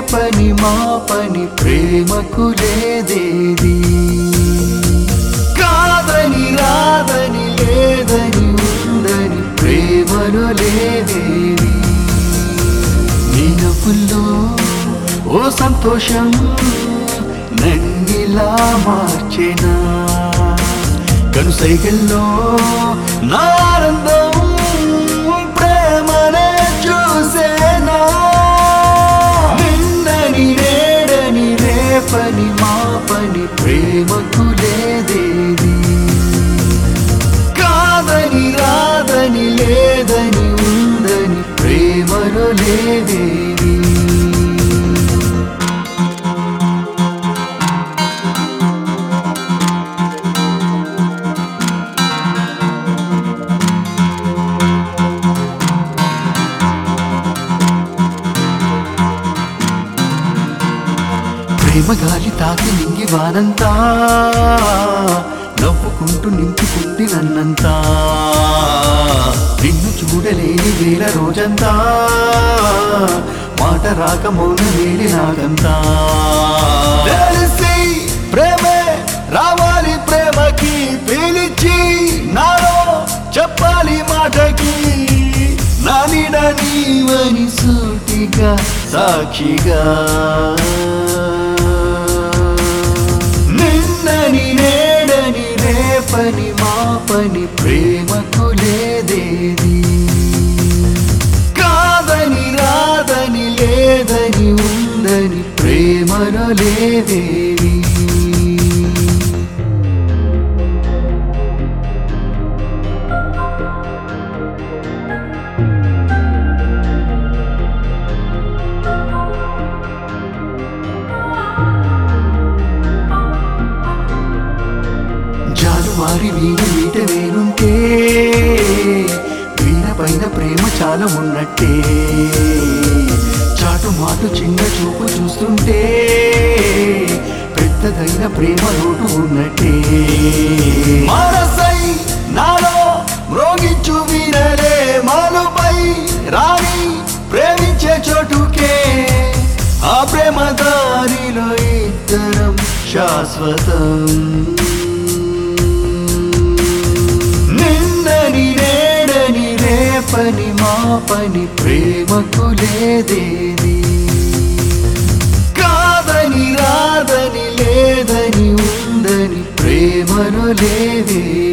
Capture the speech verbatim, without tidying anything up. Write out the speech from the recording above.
రేపని మాపని ప్రేమకు లేదేది కాదని రాదని లేదని ఉందని ప్రేమలో లేదేది నీ నవ్వుల్లో ఓ సంతోషం నన్నిలా మార్చెనా కనుసైగల్లో నా ఆనందం ప్రేమనే చూసేనా నిన్నని నేడని రేపని మాపని ప్రేమకు లేదేది కాదని రాదని లేదని ఉందని ప్రేమలో లేదేది ప్రేమ గాలి తాకి నింగి వానంతా నవ్వుకుంటూ నింపుకుంది నన్నంతా నిన్ను చూడలేని వేల రోజంతా మాట రాక మౌన వేడి నాకంతా తెలిసి ప్రేమే రావాలి ప్రేమకి పిలిచి నాలో చెప్పాలి మాటకి నా నీడ నీవని సూటిగా సాక్షిగా నిన్నని నేడని రేపని మాపని ప్రేమకు లేదేది కాదని రాదని లేదని ఉందని ప్రేమలో లేదేది జాలువారి వీణ వీట వేరుంటే వీణ పైన ప్రేమ చాలా ఉన్నట్టే చాటు మాటు చిన్న చూపు చూస్తుంటే పెద్దదైన ప్రేమ లోటు ఉన్నట్టే మనసై నాలో మ్రోగించు వీణలే మాలుపై రాని ప్రేమించే చోటుకే ఆ ప్రేమ దారిలో ఇద్దరం శాశ్వతం రేపని మాపని ప్రేమకు లేదేది కాదని రాదని లేదని ఉందని ప్రేమలో లేదేది